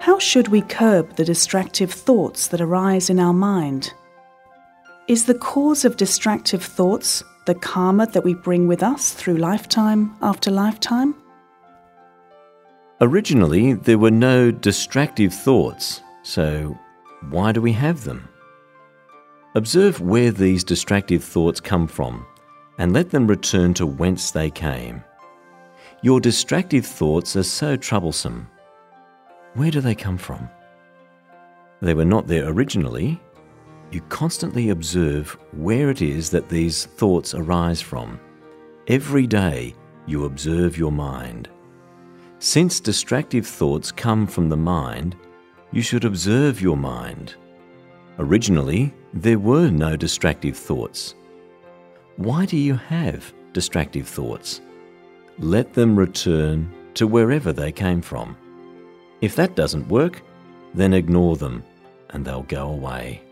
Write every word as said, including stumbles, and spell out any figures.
How should we curb the distractive thoughts that arise in our mind? Is the cause of distractive thoughts the karma that we bring with us through lifetime after lifetime? Originally, there were no distractive thoughts, so why do we have them? Observe where these distractive thoughts come from and let them return to whence they came. Your distractive thoughts are so troublesome. Where do they come from? They were not there originally. You constantly observe where it is that these thoughts arise from. Every day you observe your mind. Since distractive thoughts come from the mind, you should observe your mind. Originally, there were no distractive thoughts. Why do you have distractive thoughts? Let them return to wherever they came from. If that doesn't work, then ignore them and they'll go away.